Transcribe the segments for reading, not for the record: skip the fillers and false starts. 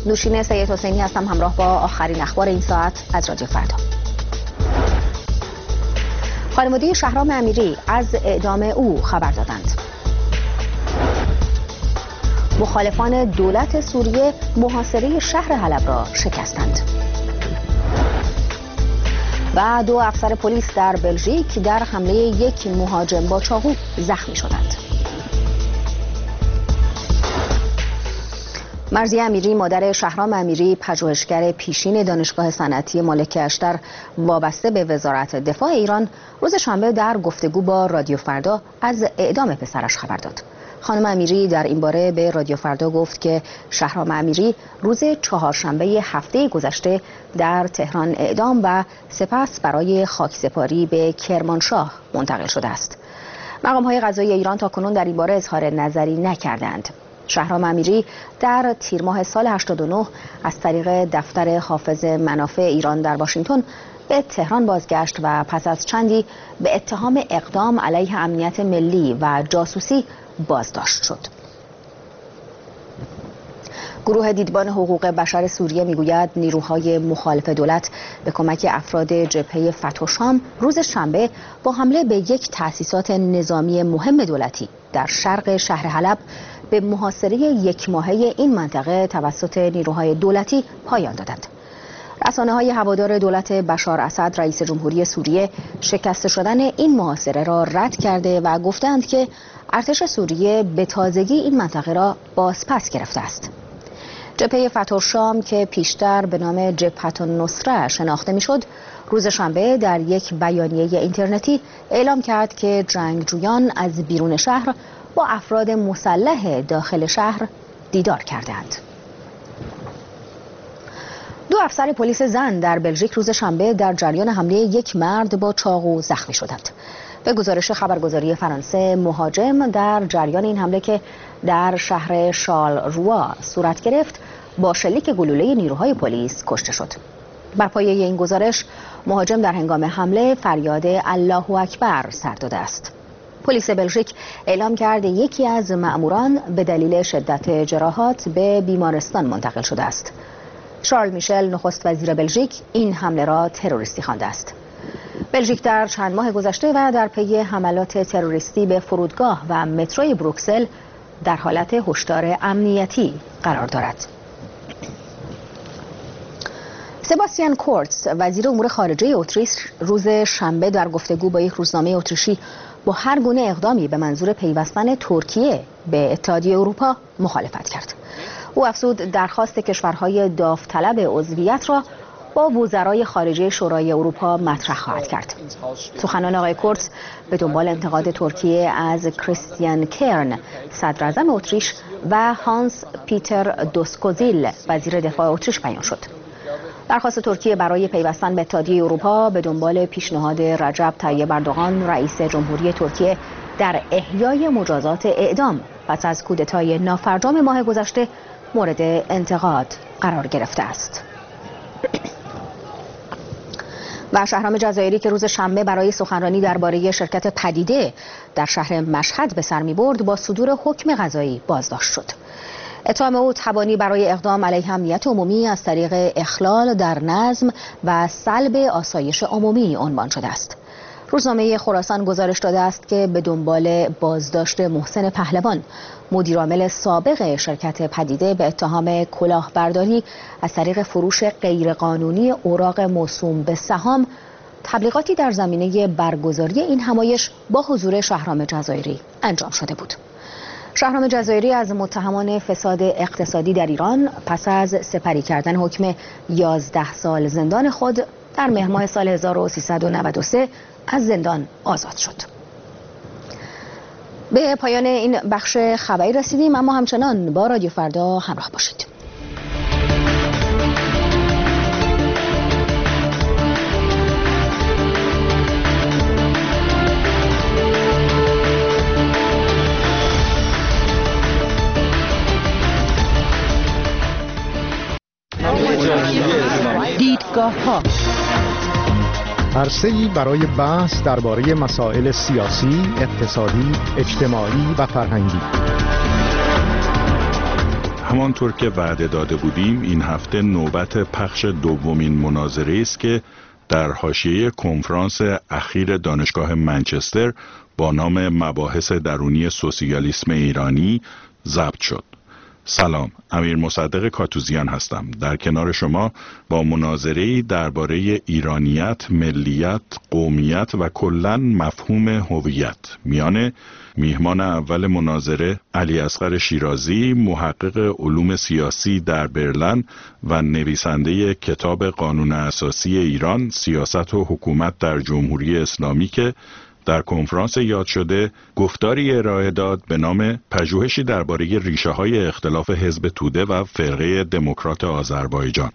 نوشین سید حسینی هستم، همراه با آخرین اخبار این ساعت از رادیو فردا. خانواده شهرام امیری از اعدام او خبر دادند. مخالفان دولت سوریه محاصره شهر حلب را شکستند. و 2 افسر پلیس در بلژیک در حمله یک مهاجم با چاقو زخمی شدند. مرضیه امیری مادر شهرام امیری، پژوهشگر پیشین دانشگاه صنعتی ملک اشتر وابسته به وزارت دفاع ایران، روز شنبه در گفتگو با رادیو فردا از اعدام پسرش خبر داد. خانم امیری در این باره به رادیو فردا گفت که شهرام امیری روز چهارشنبه هفته گذشته در تهران اعدام و سپس برای خاکسپاری به کرمانشاه منتقل شده است. مقام‌های قضایی ایران تاکنون در این باره اظهار نظری نکردند. شهرام امیری در تیر ماه سال 89 از طریق دفتر حافظ منافع ایران در واشنگتن به تهران بازگشت و پس از چندی به اتهام اقدام علیه امنیت ملی و جاسوسی بازداشت شد. گروه دیدبان حقوق بشر سوریه میگوید نیروهای مخالف دولت به کمک افراد جبهه فتح شام روز شنبه با حمله به یک تأسیسات نظامی مهم دولتی در شرق شهر حلب به محاصره یک ماهه این منطقه توسط نیروهای دولتی پایان دادند. رسانه‌های هوادار دولت بشار اسد رئیس جمهوری سوریه شکست شدن این محاصره را رد کرده و گفتند که ارتش سوریه به تازگی این منطقه را بازپس گرفته است. جبهه فتح شام که پیشتر به نام جبهة النصره شناخته میشد، روز شنبه در یک بیانیه اینترنتی اعلام کرد که جنگجویان از بیرون شهر با افراد مسلح داخل شهر دیدار کردند. 2 افسر پلیس زن در بلژیک روز شنبه در جریان حمله یک مرد با چاقو زخمی شدند. به گزارش خبرگزاری فرانسه، مهاجم در جریان این حمله که در شهر شارلروا صورت گرفت با شلیک گلوله نیروهای پلیس کشته شد. بر پایه این گزارش، مهاجم در هنگام حمله فریاد الله اکبر سر داده است. پلیس بلژیک اعلام کرد یکی از مأموران به دلیل شدت جراحات به بیمارستان منتقل شده است. شارل میشل نخست وزیر بلژیک این حمله را تروریستی خوانده است. بلژیک در چند ماه گذشته و در پی حملات تروریستی به فرودگاه و متروی بروکسل در حالت هشدار امنیتی قرار دارد. سباستیان کورتز وزیر امور خارجه اتریش روز شنبه در گفتگو با یک روزنامه اتریشی با هر گونه اقدامی به منظور پیوستن ترکیه به اتحادیه اروپا مخالفت کرد. او افزود درخواست کشورهای داوطلب عضویت را با وزرای خارجه شورای اروپا مطرح خواهد کرد. سخنان آقای کورتز به دنبال انتقاد ترکیه از کریستیان کرن صدر اعظم اتریش و هانس پیتر دوسکوزیل وزیر دفاع اتریش بیان شد. درخواست ترکیه برای پیوستن به اتحادیه اروپا به دنبال پیشنهاد رجب طیب اردوغان رئیس جمهوری ترکیه در احیای مجازات اعدام پس از کودتای نافرجام ماه گذشته مورد انتقاد قرار گرفته است. و شهرام جزایری که روز شنبه برای سخنرانی درباره شرکت پدیده در شهر مشهد به سر می‌برد با صدور حکم قضایی بازداشت شد. اتهام او تبانی برای اقدام علیه امنیت عمومی از طریق اخلال در نظم و سلب آسایش عمومی عنوان شده است. روزنامه خراسان گزارش داده است که به دنبال بازداشت محسن پهلوان، مدیرعامل سابق شرکت پدیده به اتهام کلاهبرداری از طریق فروش غیرقانونی اوراق موسوم به سهام، تبلیغاتی در زمینه برگزاری این همایش با حضور شهرام جزایری انجام شده بود. شهرام جزایری از متهمان فساد اقتصادی در ایران پس از سپری کردن حکم 11 سال زندان خود در مهر ماه سال 1393 از زندان آزاد شد. به پایان این بخش خبری رسیدیم، اما همچنان با رادیو فردا همراه باشید. دیدگاه‌ها عرصه‌ای برای بحث درباره مسائل سیاسی، اقتصادی، اجتماعی و فرهنگی. همانطور که وعده داده بودیم این هفته نوبت پخش دومین مناظره است که در حاشیه کنفرانس اخیر دانشگاه منچستر با نام مباحث درونی سوسیالیسم ایرانی ضبط شد. سلام، امیر مصدق کاتوزیان هستم. در کنار شما با مناظره‌ای درباره ایرانیت، ملیت، قومیت و کلاً مفهوم هویت میان میهمان اول مناظره علی اصغر شیرازی، محقق علوم سیاسی در برلین و نویسنده کتاب قانون اساسی ایران، سیاست و حکومت در جمهوری اسلامی که در کنفرانس یاد شده گفتاری ارائه داد به نام پژوهشی درباره ریشه‌های اختلاف حزب توده و فرقه دموکرات آذربایجان،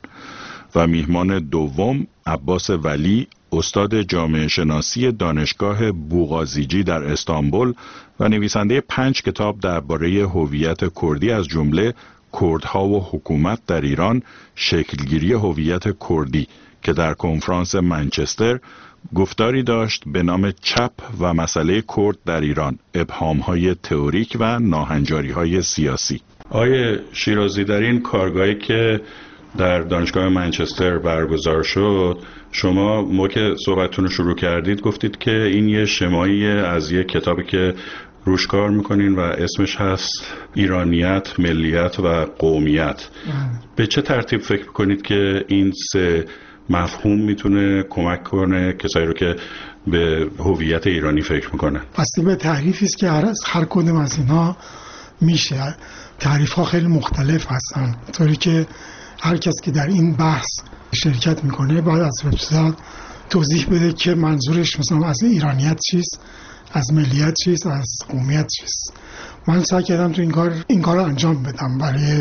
و میهمان دوم عباس ولی، استاد جامعه شناسی دانشگاه بوغازیجی در استانبول و نویسنده 5 کتاب درباره هویت کردی از جمله کردها و حکومت در ایران، شکلگیری هویت کردی، که در کنفرانس منچستر گفتاری داشت به نام چپ و مسئله کرد در ایران، ابهام‌های تئوریک و ناهنجاری‌های سیاسی. آقای شیرازی، در این کارگاهی که در دانشگاه منچستر برگزار شد، شما موقع که صحبتتون رو شروع کردید گفتید که این یه شمایی از یه کتابی که روش کار میکنین و اسمش هست ایرانیت، ملیت و قومیت. به چه ترتیب فکر میکنید که این سه مفهوم میتونه کمک کنه کسایی رو که به هویت ایرانی فکر میکنه؟ بسته به تعریفی است که هر کدوم از اینا میشه. تعریف ها خیلی مختلف هستن، طوری که هر کس که در این بحث شرکت میکنه باید از ابتدا توضیح بده که منظورش مثلا از ایرانیت چیست، از ملیت چیست، از قومیت چیست. من سعی کردم تو این کار رو انجام بدم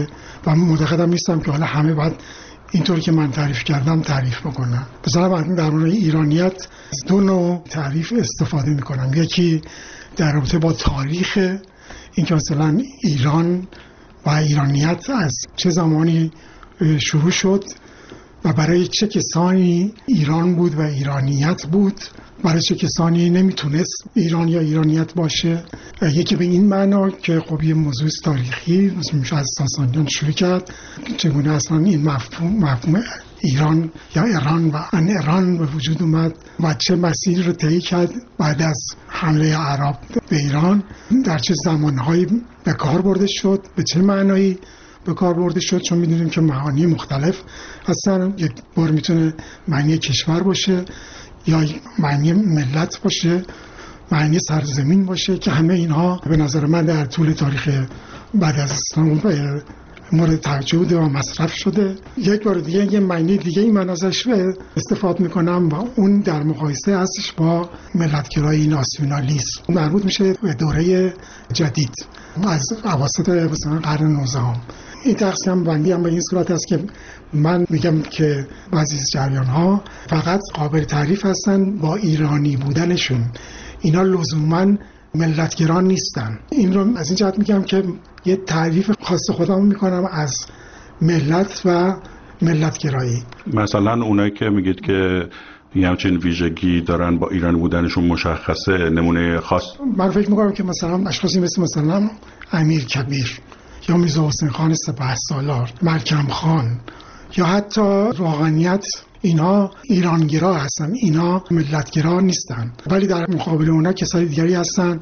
و معتقدم نیستم که حالا همه باید اینطور که من تعریف کردم تعریف بکنم. مثلا در مورد ایرانیت از 2 نوع تعریف استفاده میکنم. یکی در رابطه با تاریخ، این که مثلا ایران و ایرانیت از چه زمانی شروع شد و برای چه کسانی ایران بود و ایرانیت بود، برای چه کسانی نمیتونست ایران یا ایرانیت باشه. یکی به این معنا که خب یه موضوع تاریخی میشه از ساسانیان شروع کرد، چگونه اصلا این مفهوم ایران یا ایران و ان ایران به وجود اومد و چه مسیری رو طی کرد بعد از حمله عرب به ایران، در چه زمانهایی به کار برده شد، به چه معنایی به کار برده شد. چون میدونیم که معانی مختلف هستن. یک بار میتونه معنی کشور باشه یا معنی ملت باشه، معنی سرزمین باشه، که همه اینها به نظر من در طول تاریخ بعد از اسلام مورد توجه و مصرف شده. یک بار دیگه یه معنی دیگه ای من ازش استفاده میکنم و اون در مقایسه هستش با ملتگرایی، ناسیونالیسم، مربوط میشه به دوره جدید از اواسط مثلا قرن 19. این تقسیم بندی هم به این صورت است که من میگم که بعضی از جریان‌ها فقط قابل تعریف هستن با ایرانی بودنشون، اینا لزوماً ملتگران نیستن. این رو از این جهت میگم که یه تعریف خاص خودم میکنم از ملت و ملتگرایی. مثلا اونایی که میگید که همچین ویژگی دارن با ایرانی بودنشون مشخصه، نمونه خاص؟ من فکر میکنم که مثلا اشخاصی مثلا امیر کبیر یا میرزا حسین خان سپهسالار، ملکم خان یا حتی روحانیت، اینها ایرانگرا هستن، اینا ملتگرا نیستن. ولی در مقابل اونا کسای دیگری هستن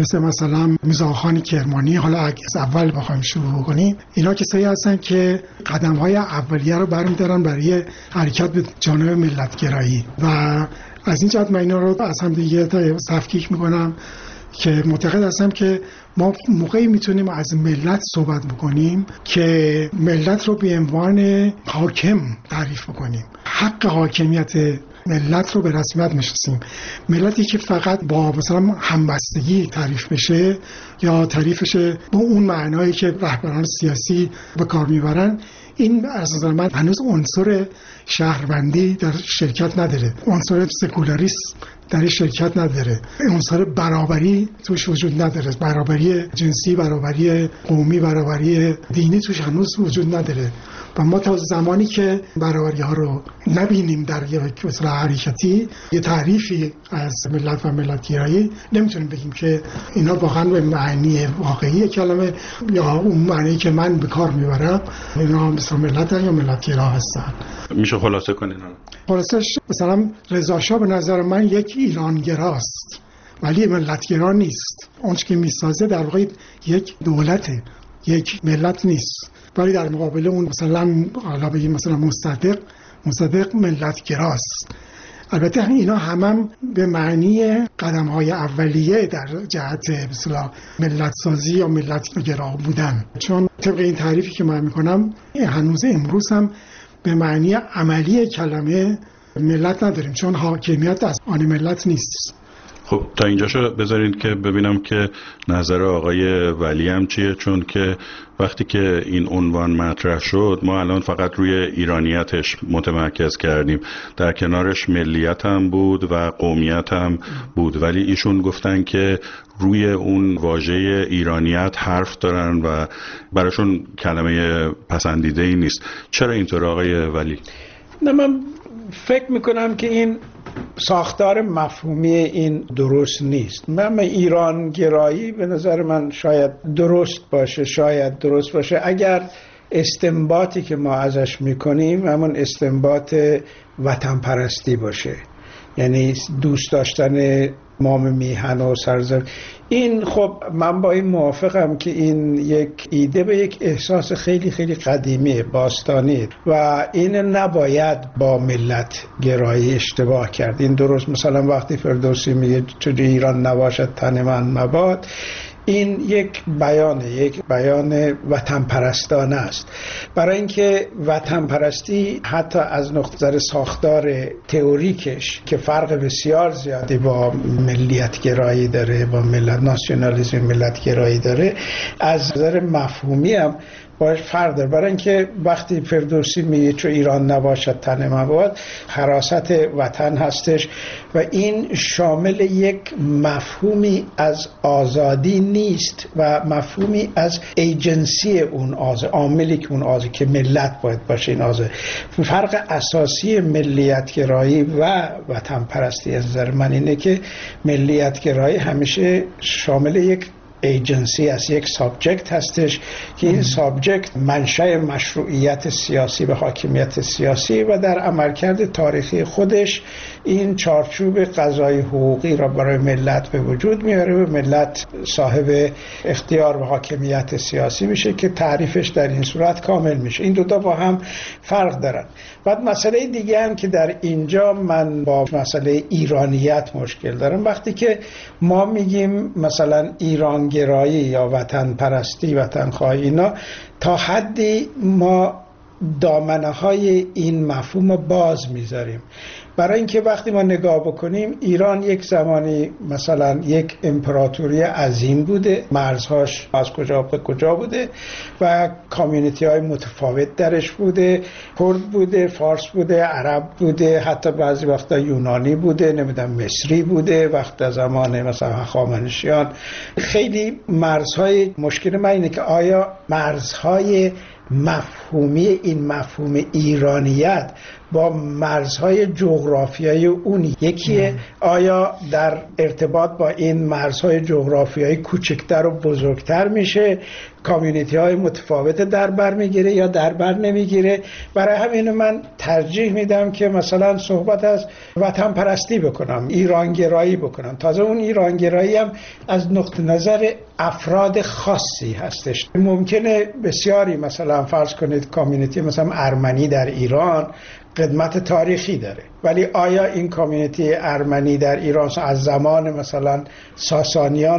مثلا میرزا خان کرمانی. حالا از اول بخوایم شروع کنیم، اینا کسایی هستن که قدم‌های اولیه رو برمی‌دارن برای حرکت به جانب ملتگرایی و از این جهت من اینا رو از هم دیگه تفکیک می‌کنم که معتقد هستم که ما موقعی میتونیم از ملت صحبت بکنیم که ملت رو به عنوان حاکم تعریف بکنیم، حق حاکمیت ملت رو به رسمیت میشناسیم. ملتی که فقط با مثلا همبستگی تعریف بشه یا تعریفش با اون معنایی که رهبران سیاسی به کار میبرن، این از نظر من هنوز عنصر شهروندی در شرکت نداره. عنصر سکولاریسم در شرکت نداره. عنصر برابری توش وجود نداره، برابری جنسی، برابری قومی، برابری دینی توش هنوز وجود نداره. و ما تا زمانی که برابری ها رو نبینیم در یک اصطلاح حرکتی، یه تعریفی از ملت و ملتگرایی، نمیتونیم بگیم که اینا واقعا به معنی واقعی کلمه یا اون معنی که من به کار میبرم اینا مثلا ملت یا ملتگرا هستن. میشه خلاصه کنین؟ خلاصش مثلا رضا شاه به نظر من یک ایرانگراست ولی ملتگرا نیست. اون چیزی که میسازه در واقع یک دولته، یک ملت نیست. ولی در مقابل اون مثلا حالا بگیم مثلا مصدق ملتگراست. البته اینا هم به معنی قدم‌های اولیه در جهت مثلا ملت سازی یا ملتگرا بودن، چون طبق این تعریفی که من میکنم هنوز امروز هم به معنی عملی کلمه ملت نداریم، چون حاکمیت از آن ملت نیست. خب تا اینجاشو بذارید که ببینم که نظر آقای ولی هم چیه، چون که وقتی که این عنوان مطرح شد ما الان فقط روی ایرانیتش متمرکز کردیم، در کنارش ملیت هم بود و قومیت هم بود، ولی ایشون گفتن که روی اون واژه ایرانیت حرف دارن و براشون کلمه پسندیده‌ای نیست. چرا اینطور آقای ولی؟ نه، من فکر میکنم که این ساختار مفهومی این درست نیست. من ایران گرایی به نظر من شاید درست باشه اگر استنباطی که ما ازش میکنیم همون استنباط وطن پرستی باشه، یعنی دوست داشتن مام میهن و سرزمین. این خب من با این موافقم که این یک ایده به یک احساس خیلی خیلی قدیمی باستانی و این نباید با ملت گرایی اشتباه کرد. این درست مثلا وقتی فردوسی میگه تو ایران نباشد تن من مباد، این یک بیان وطن پرستانه است. برای اینکه وطن پرستی حتی از نظر ساختار تئوریکش که فرق بسیار زیادی با ملیت گرایی داره، با ناسیونالیسم ملت گرایی داره، از نظر مفهومی هم باش فرق داره. برای اینکه وقتی فردوسی میگه چو ایران نباشد تن مباد، حراست وطن هستش و این شامل یک مفهومی از آزادی نیست و مفهومی از ایجنسی اون عاملی که اون که ملت باید باشه. این فرق اساسی ملیت گرایی و وطن پرستی از نظر من اینه که ملیت گرایی همیشه شامل یک ایجنسی از یک سابجکت هستش که این سابجکت منشأ مشروعیت سیاسی و حاکمیت سیاسی و در عملکرد تاریخی خودش این چارچوب قضایی حقوقی را برای ملت به وجود میاره و ملت صاحب اختیار و حاکمیت سیاسی میشه که تعریفش در این صورت کامل میشه. این دوتا با هم فرق دارن. بعد مسئله دیگه هم که در اینجا من با مسئله ایرانیت مشکل دارم، وقتی که ما میگیم مثلا ایرانگرایی یا وطن پرستی، وطن خواهی، اینا تا حدی ما دامنه های این مفهوم باز میذاریم. برای اینکه وقتی ما نگاه بکنیم ایران یک زمانی مثلا یک امپراتوری عظیم بوده، مرزهاش از کجا به کجا بوده و کامیونیتی های متفاوت درش بوده، کرد بوده، فارس بوده، عرب بوده، حتی بعضی وقتا یونانی بوده، نمیدونم مصری بوده، وقت زمان مثلا هخامنشیان. خیلی مرزهای، مشکل من اینه که آیا مرزهای مفهومی این مفهوم ایرانیت با مرزهای جغرافیایی اون یکیه؟ آیا در ارتباط با این مرزهای جغرافیایی کوچکتر و بزرگتر میشه؟ کامیونیتی های متفاوت در بر میگیره یا در بر نمیگیره؟ برای همین من ترجیح میدم که مثلا صحبت از وطن پرستی بکنم، ایرانگرایی بکنم. تازه اون ایرانگرایی هم از نقطه نظر افراد خاصی هستش. ممکنه بسیاری مثلا فرض کنید کامیونیتی مثلا ارمنی در ایران قدمت تاریخی داره، ولی آیا این کامیونیتی ارمنی در ایران از زمان مثلا ساسانیان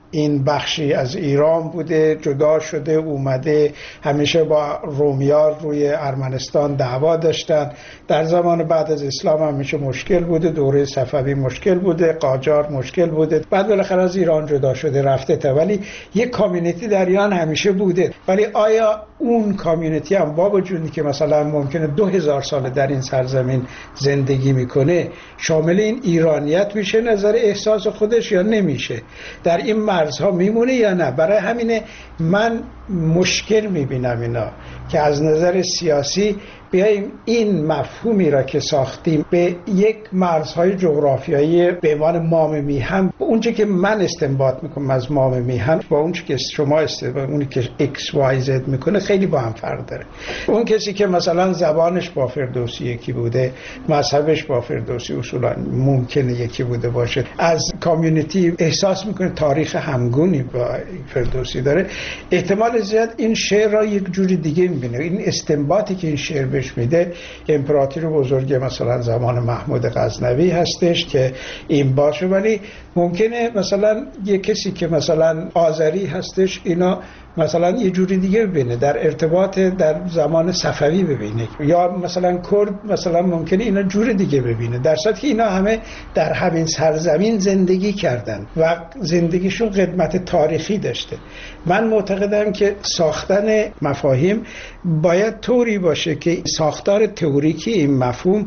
این بخشی از ایران بوده، جدا شده اومده، همیشه با رومیان روی ارمنستان دعوا داشتن. در زمان بعد از اسلام همیشه مشکل بوده، دوره صفوی مشکل بوده، قاجار مشکل بوده، بعد بالاخره از ایران جدا شده رفته تا، ولی یک کامیونیتی در ایران همیشه بوده. ولی آیا اون کامیونیتی هم با وجودی که مثلا ممکنه 2000 سال در این سرزمین زندگی میکنه شامل این ایرانیت میشه نظر احساس خودش یا نمیشه؟ در این مرزها میمونه یا نه؟ برای همینه من مشکل میبینم اینا که از نظر سیاسی بیاییم این مفهومی را که ساختیم به یک مرزهای جغرافیایی به عنوان مام میهن، اونچه که من استنباط میکنم از مام میهن با اونچه که شما اونی که XYZ میکنه خیلی با هم فرق داره. اون کسی که مثلا زبانش با فردوسی یکی بوده، مذهبش با فردوسی اصولا ممکنه یکی بوده باشه، از کامیونیتی احساس میکنه تاریخ همگونی با فردوسی داره، احتمال زیاد این شعر را یک جوری دیگه میبینه. این استنباطی که این شعر بهش میده امپراتور بزرگ مثلا زمان محمود غزنوی هستش که این باشه، ولی ممکنه مثلا یک کسی که مثلا آذری هستش اینا مثلا یه جوری دیگه ببینه، در ارتباط در زمان صفوی ببینه، یا مثلا کرد مثلا ممکنه اینا جور دیگه ببینه، در صورتی که اینا همه در همین سرزمین زندگی کردن و زندگیشون قدمت تاریخی داشته. من معتقدم که ساختن مفاهیم باید طوری باشه که ساختار تئوریکی این مفهوم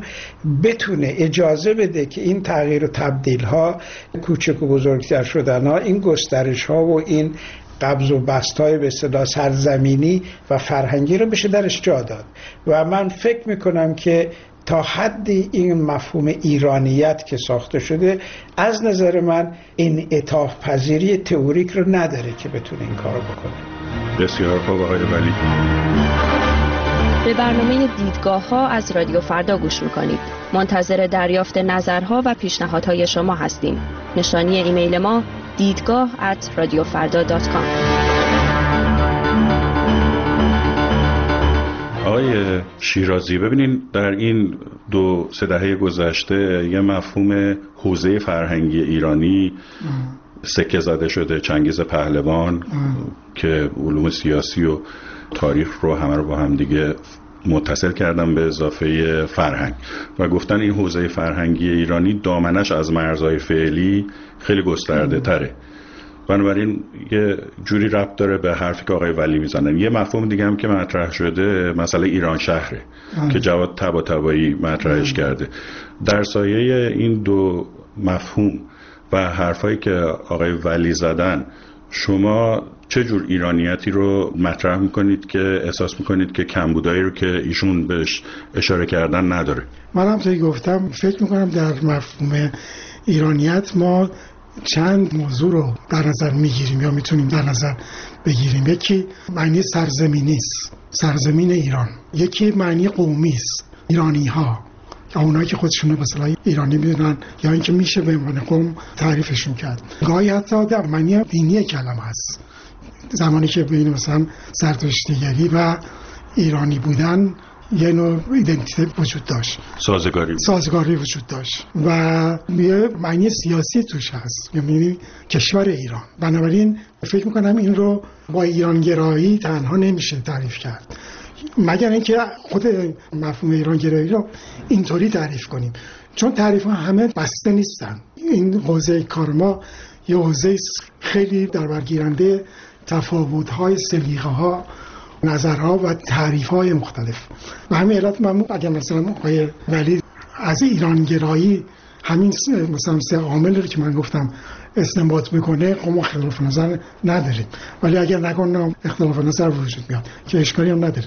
بتونه اجازه بده که این تغییر و تبدیل ها، کوچک و بزرگتر شدن ها، این گسترش ها و این قبض و بست‌های به اصطلاح سرزمینی و فرهنگی رو بشه درش جا داد. و من فکر میکنم که تا حدی این مفهوم ایرانیت که ساخته شده از نظر من این انعطاف پذیری تئوریک رو نداره که بتونه این کارو بکنه. بسیار خوب آقای ولی. به برنامه دیدگاه ها از رادیو فردا گوش میکنید. منتظر دریافت نظرها و پیشنهادهای شما هستیم. نشانی ایمیل ما دیدگاه@radiofarda.com. آقای شیرازی، ببینین در این 2-3 دهه گذشته یه مفهوم حوزه فرهنگی ایرانی سکه زده شده، چنگیز پهلوان که علوم سیاسی و تاریخ رو همه رو با هم دیگه متصل کردن به اضافه فرهنگ و گفتن این حوزه فرهنگی ایرانی دامنش از مرزهای فعلی خیلی گسترده تره. بنابراین یه جوری ربط داره به حرفی که آقای ولی میزنن. یه مفهوم دیگه هم که مطرح شده مسئله ایران شهره که جواد طباطبایی مطرحش کرده. در سایه این دو مفهوم و حرفایی که آقای ولی زدن شما چه جور ایرانیتی رو مطرح میکنید که احساس میکنید که کمبودایی رو که ایشون بهش اشاره کردن نداره؟ من هم توی گفتم فکر میکنم در مفهوم ایرانیت ما چند موضوع رو در نظر میگیریم یا میتونیم در نظر بگیریم. یکی معنی سرزمینی است، سرزمین ایران. یکی معنی قومی است، ایرانی ها، یا اونایی که خودشون به اصطلاح ایرانی میدونن یا اینکه میشه به عنوان قوم تعریفشون کرد. گاهی حتی در معنی دینی کلمه هست. زمانی که بین مثلا زرتشتیگری و ایرانی بودن یه نوع ایدنتیته وجود داشت، سازگاری وجود داشت و یه معنی سیاسی توش هست، یعنی کشور ایران. بنابراین فکر میکنم این رو با ایرانگرایی تنها نمیشه تعریف کرد، مگر اینکه خود مفهوم ایرانگرایی رو اینطوری تعریف کنیم، چون تعریف ها همه بسته نیستن. این حوزه کار ما یه حوزه خیلی در برگیرنده تفاوت‌های سلیقه‌ها، نظرها و تعریف‌های مختلف. و همین علت من اگر مثلا آقای ولی از ایرانگرایی همین مثلا 3 عامل رو که من گفتم استنباط میکنه، قوم اختلاف نظر نداریم، ولی اگر نکنم اختلاف نظر وجود میاد که اشکالی هم نداره.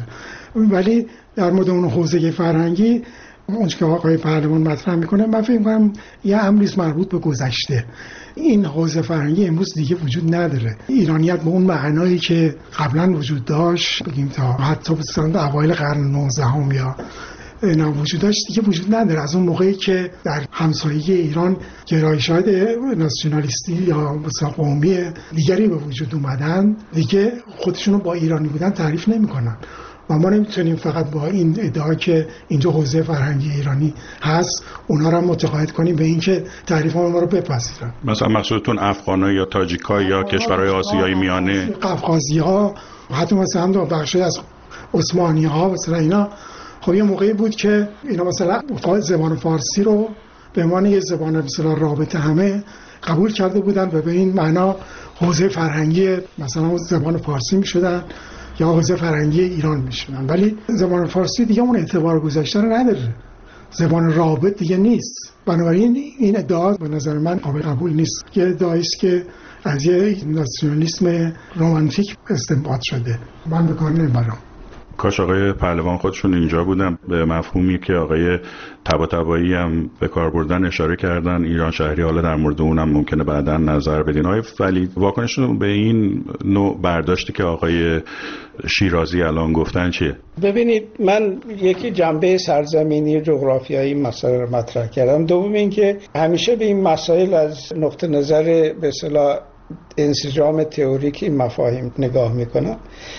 ولی در مورد اون حوزه فرهنگی اون که آقای پهلوان مطرح میکنه، من فکر میکنم یه امری مربوط به گذشته. این حوزه فرهنگی امروز دیگه وجود نداره. ایرانیت به اون معنایی که قبلا وجود داشت، بگیم تا حتی مثلا اوایل قرن 19 یا اینا وجود داشت، دیگه وجود نداره. از اون موقعی که در همسایگی ایران گرایشات ناسیونالیستی یا مثلا قومی دیگری به وجود اومدن، دیگه خودشونو با ایرانی بودن تعریف نمیکنن و ما نمیتونیم فقط با این ادعا که اینجا حوزه فرهنگی ایرانی هست اونا رو متقاعد کنیم به اینکه تعریف ما رو بپذیرن. مثلا مقصودتون افغان‌ها یا تاجیک‌ها یا کشورهای آسیای میانه، قفقازی‌ها، حتی مثلا دو بخشی از عثمانی‌ها مثلا اینا. خب یه موقعی بود که اینا مثلا زبان فارسی رو به عنوان یه زبان مثلا رابطه همه قبول کرده بودن و به این معنا حوزه فرهنگی مثلا زبان فارسی میشدن یا حوزه فرهنگی ایران میشدن، ولی زبان فارسی دیگه اون اعتبار گذاشته رو نداره، زبان رابط دیگه نیست. بنابراین این ادعا به نظر من قابل قبول نیست. یه ادعایی است که از یه ناسیونالیسم رمانتیک استنباط شده، من به کار نمیبرم. کاش آقای پهلوان خودشون اینجا بودن، به مفهومی که آقای طباطبایی هم به کار بردن اشاره کردن، ایران شهری، حالا در مورد اونم ممکنه بعداً نظر بدین. آقای ولی واکنشتون به این نوع برداشتی که آقای شیرازی الان گفتن چیه؟ ببینید، من یکی جنبه سرزمینی جغرافیایی مسائل رو مطرح کردم. دوم این که همیشه به این مسائل از نقطه نظر به اصطلاح انسجام تئوریک مفاهیم نگاه میکنم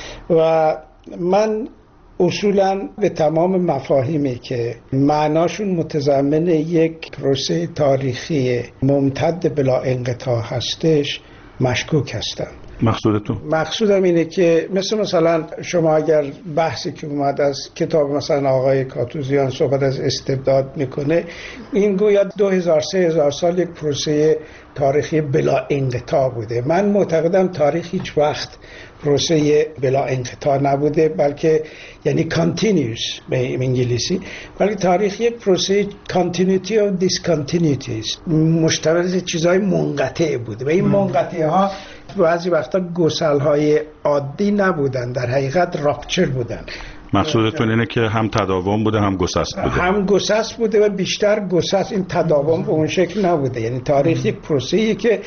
و من اصولاً به تمام مفاهیمی که معناشون متضمن یک پروسه تاریخی ممتد بلا انقطاع هستش مشکوک هستم. مقصودم اینه که مثلا شما اگر بحثی که اومد از کتاب مثلا آقای کاتوزیان صحبت از استبداد میکنه، این گویا 2000-3000 سال یک پروسه تاریخی بلا انقطاع بوده. من معتقدم تاریخ هیچ وقت پروسه بلا انقطاع نبوده، بلکه یعنی continuous به انگلیسی، بلکه تاریخ یک پروسه continuity of discontinuities، مشتمل از چیزهای منقطع بوده و این منقطع ها بعضی وقتا گسل‌های عادی نبودن، در حقیقت راپچر بودن. مقصودتون اینه که هم تداوم بوده هم گسست بوده؟ هم گسست بوده و بیشتر گسست، این تداوم به اون شکل نبوده. یعنی تاریخ یک پروسه‌ایه که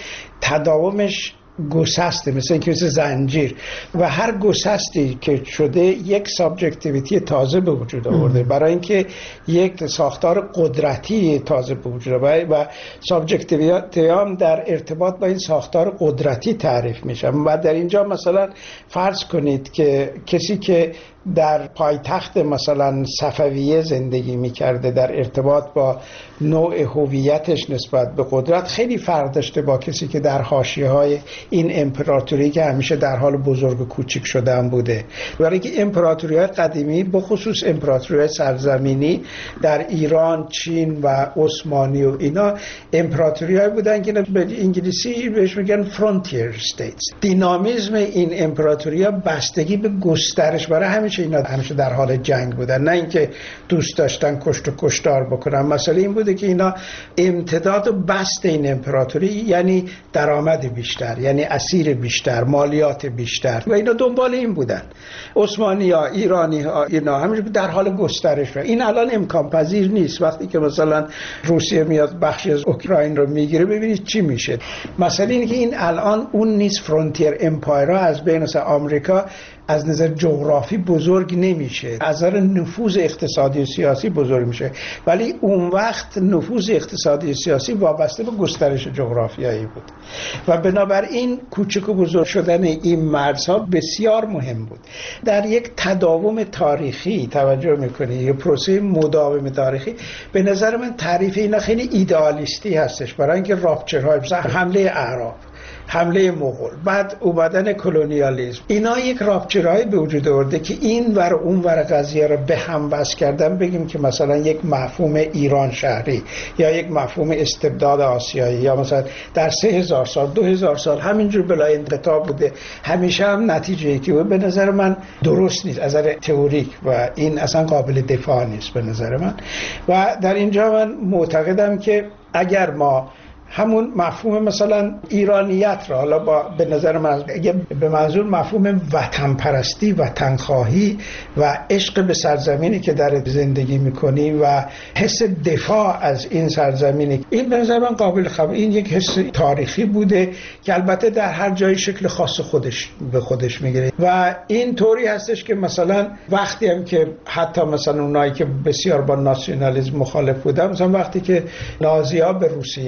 تداومش گسسته، مثل اینکه مثل زنجیر، و هر گسستی که شده یک سابجکتیویتی تازه به وجود آورده، برای اینکه یک ساختار قدرتی تازه به وجود آورده و سابجکتیویتی هم در ارتباط با این ساختار قدرتی تعریف میشه. و در اینجا مثلا فرض کنید که کسی که در پایتخت مثلا صفویه زندگی میکرده در ارتباط با نوع هویتش نسبت به قدرت خیلی فرق داشته با کسی که در حاشیه‌های این امپراتوری که همیشه در حال بزرگ و کوچیک شدن بوده. برای که امپراتوری‌های قدیمی به خصوص امپراتوری‌های سرزمینی در ایران، چین و عثمانی و اینا امپراتوری‌های بودن که به انگلیسی بهش میگن فرانتیر استیتس. دینامیسم این امپراتوری‌ها بستگی به گسترش، برای اینا همیشه در حال جنگ بودن، نه اینکه دوست داشتن کشت و کشتار بکنن. مسئله این بوده که اینا امتداد و بست این امپراتوری یعنی درآمد بیشتر، یعنی اسیر بیشتر، مالیات بیشتر، و اینا دنبال این بودن. عثمانی‌ها، ایرانی‌ها، اینا همیشه در حال گسترش. این الان امکان پذیر نیست. وقتی که مثلا روسیه میاد بخشی از اوکراین رو میگیره، ببینید چی میشه. مسئله اینه که این الان اون نیست. فرانتیر امپایر از بین مثلا آمریکا از نظر جغرافی بزرگ نمیشه، از نظر نفوذ اقتصادی و سیاسی بزرگ میشه، ولی اون وقت نفوذ اقتصادی و سیاسی وابسته به گسترش جغرافیایی بود و بنابراین کوچک و بزرگ شدن این مرزها بسیار مهم بود. در یک تداوم تاریخی توجه میکنی، یه پروسه مداوم تاریخی، به نظر من تعریف اینا خیلی ایدئالیستی هستش، برای اینکه راپچرهای مثلا حمله اعراب، حمله مغول، بعد اومدن کلونیالیسم، اینا یک راپچرهای به وجود آورده که این ور اون ور قضیه رو به هم وصل کردن. بگیم که مثلا یک مفهوم ایران شهری یا یک مفهوم استبداد آسیایی یا مثلا در 3000 سال 2000 سال همینجور بلا انقطاع بوده، همیشه هم نتیجه‌ای که به نظر من درست نیست از نظر تئوریک و این اصلا قابل دفاع نیست به نظر من. و در اینجا من معتقدم که اگر ما همون مفهوم مثلا ایرانیت را، حالا به نظر من اگه به منظور مفهوم وطن پرستی، وطن خواهی و عشق به سرزمینی که در زندگی میکنی و حس دفاع از این سرزمینی، این به نظر من قابل قبول. این یک حس تاریخی بوده که البته در هر جای شکل خاص خودش به خودش میگیره و این طوری هستش که مثلا وقتی هم که حتی مثلا اونایی که بسیار با ناسیونالیسم مخالف بودن، مثلا وقتی که نازی‌ها به روسیه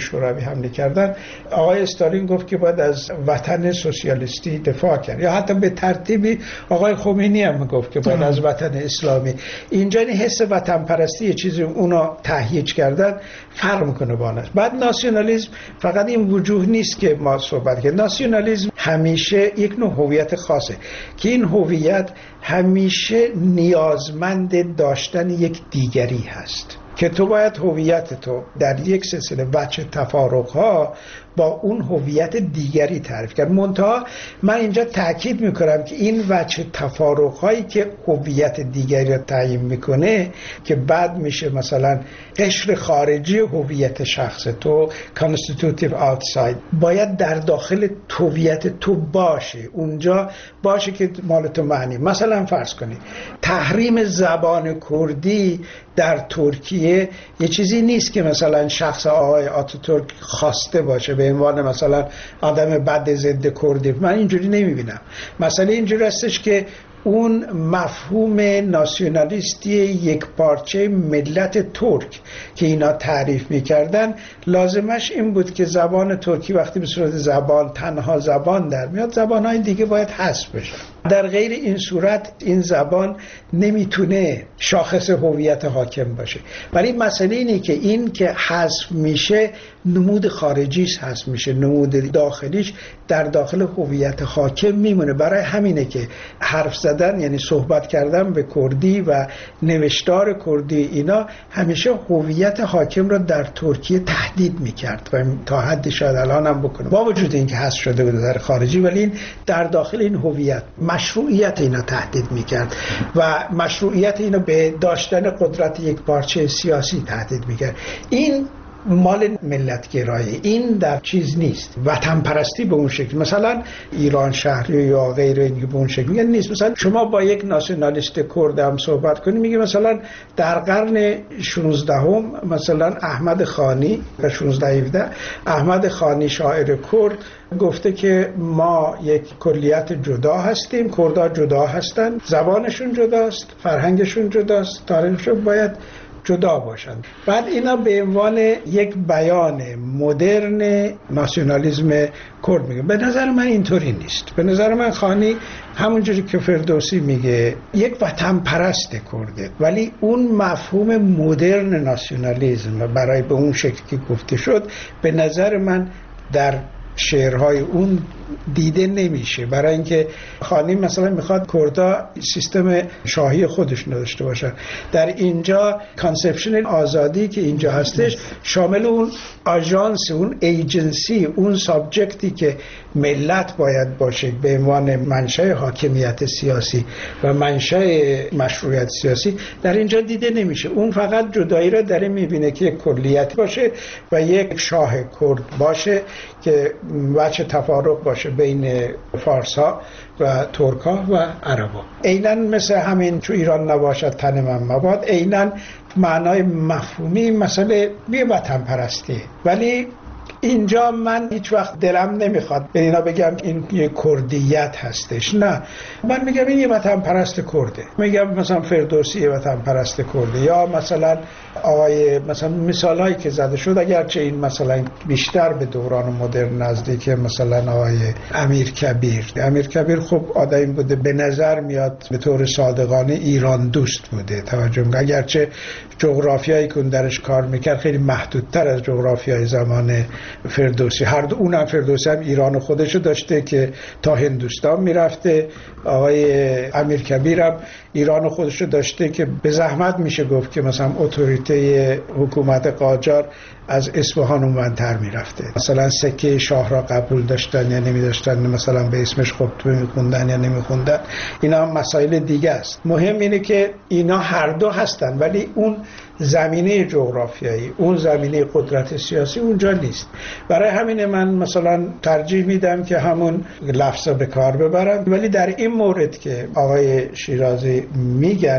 شوروی حمله کردن، آقای استالین گفت که باید از وطن سوسیالیستی دفاع کرد، یا حتی به ترتیبی آقای خمینی هم گفت که باید از وطن اسلامی. اینجا این حس وطن پرستی یه چیزی اونا تهییج کردن فرق میکنه با آن. بعد ناسیونالیسم فقط این وجوه نیست که ما صحبت کردیم. ناسیونالیسم همیشه یک نوع هویت خاصه که این هویت همیشه نیازمند داشتن یک دیگری هست، که تو باید هویت تو در یک سلسله وجه تفارق‌ها با اون هویت دیگری تعریف کرد. منتها من اینجا تاکید میکنم که این وجه تفارق‌هایی که هویت دیگری رو تعیین میکنه که بعد میشه مثلا قشر خارجی هویت شخص تو، constitutive outside، باید در داخل هویت تو باشه، اونجا باشه که مال تو معنی. مثلا فرض کنید تحریم زبان کردی در ترکیه یه چیزی نیست که مثلا شخص آقای آتاتورک خواسته باشه به عنوان مثلا آدم بد ضد کردی. من اینجوری نمیبینم. مثلا اینجوری هستش که اون مفهوم ناسیونالیستی یک پارچه ملت ترک که اینا تعریف میکردن، لازمش این بود که زبان ترکی وقتی به صورت زبان تنها زبان در میاد، زبانهای دیگه باید حذف بشن. در غیر این صورت این زبان نمیتونه شاخص هویت حاکم باشه. ولی مسئله اینه که این که حذف میشه نمود خارجیش حذف میشه، نمود داخلیش در داخل هویت حاکم میمونه. برای همینه که حرف زدن یعنی صحبت کردن به کردی و نوشتار کردی اینا همیشه هویت حاکم را در ترکیه تهدید میکرد و تا حدی شاید الان هم بکنه، با وجود اینکه حذف شده بود در خارجی، ولی این در داخل این هویت مشروعیت اینا تهدید میکرد و مشروعیت اینا به داشتن قدرت یک پارچه سیاسی تهدید میکرد. این مال ملتگرایی، این در چیز نیست. وطن پرستی به اون شکل مثلا ایران شهری یا غیر این به اون شکل میگن نیست. مثلا شما با یک ناسیونالیست کرد هم صحبت کنی میگه مثلا در قرن 16 مثلا احمد خانی و 16-17 احمد خانی شاعر کرد گفته که ما یک کلیت جدا هستیم، کردها جدا هستن، زبانشون جداست، فرهنگشون جداست، تاریخشون باید جدا باشند. بعد اینا به عنوان یک بیان مدرن ناسیونالیسم کرد میگه. به نظر من اینطوری نیست. به نظر من خانی همونجوری که فردوسی میگه یک وطن پرست کرده، ولی اون مفهوم مدرن ناسیونالیسم برای به اون شکلی که گفته شد به نظر من در شعرهای اون دیده نمیشه. برای اینکه خانی مثلا میخواد کردها سیستم شاهی خودش نداشته باشن. در اینجا کانسپشن آزادی که اینجا هستش شامل اون آژانس، اون ایجنسی، اون سابجکتی که ملت باید باشه به عنوان منشأ حاکمیت سیاسی و منشأ مشروعیت سیاسی در اینجا دیده نمیشه. اون فقط جدایی را داره میبینه که یک کلیت باشه و یک شاه کرد باشه که وجه تفارق باشه بین فارسا و ترکا و عربا. عیناً مثل همین تو ایران نباشد تن من مباد، عیناً معنای مفهومی مسئله بی وطن پرستی. ولی اینجا من هیچ وقت دلم نمیخواد به اینا بگم این یه کردیت هستش، نه، من میگم این یه وطن پرست کرده. میگم مثلا فردوسی یه وطن پرست کرده، یا مثلا آقای مثلا مثالایی که زده شد اگرچه این مثلا بیشتر به دوران مدرن نزدیکه، مثلا آقای امیر کبیر خب آدمی بوده به نظر میاد به طور صادقانه ایران دوست بوده، توجه میکنه، اگرچه جغرافیایی که درش کار میکرد خیلی محدودتر از جغرافیای زمان فردوسی. هر دو اونم فردوسی هم ایران خودشو داشته که تا هندوستان میرفته، آقای امیر کبیر هم ایران خودشو داشته که به زحمت میشه گفت که مثلا اتوریته حکومت قاجار از اصفهان اونورتر میرفته. مثلا سکه شاه را قبول داشتن یا نمی داشتن، مثلا به اسمش خطبه میخوندن یا نمیخوندن، اینا مسائل دیگه است. مهم اینه که اینا هر دو هستن ولی اون زمینه جغرافیایی، اون زمینه قدرت سیاسی اونجا نیست. برای همین من مثلا ترجیح میدم که همون لفظا به کار ببرم. ولی در این مورد که آقای شیرازی میگن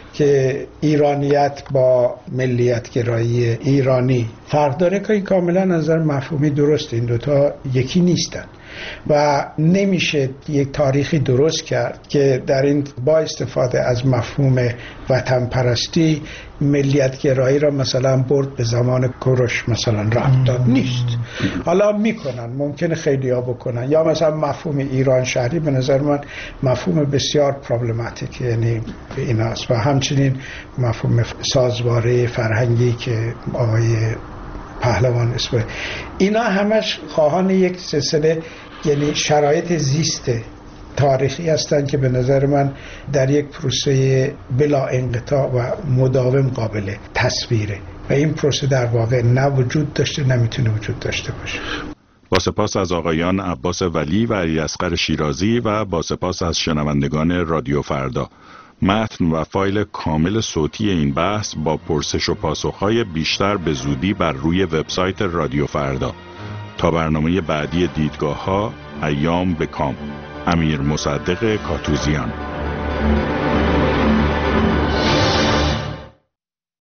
که ایرانیت با ملیت گرایی ایرانی فرق داره که این کاملا نظر مفهومی درست، این دوتا یکی نیستن و نمیشه یک تاریخی درست کرد که در این با استفاده از مفهوم وطن پرستی ملیت گرایی را مثلا برد به زمان کوروش مثلا رفت داد. نیست. حالا میکنن، ممکنه خیلی ها بکنن، یا مثلا مفهوم ایران شهری به نظر من مفهوم بسیار پرابلماتیک، یعنی این است، و همچنین مفهوم سازواره فرهنگی که آقای پهلوان اسم، اینا همش خواهان یک سلسله یعنی شرایط زیست تاریخی هستند که به نظر من در یک پروسه بلا انقطاع و مداوم قابل تصویره و این پروسه در واقع نه وجود داشته نه میتونه وجود داشته باشه. با سپاس از آقایان عباس ولی و علیاصغر شیرازی و با سپاس از شنوندگان رادیو فردا. متن و فایل کامل صوتی این بحث با پرسش و پاسخ‌های بیشتر به زودی بر روی وبسایت رادیو فردا. تا برنامه بعدی دیدگاه‌ها، ایام به کام. امیر مصدق کاتوزیان.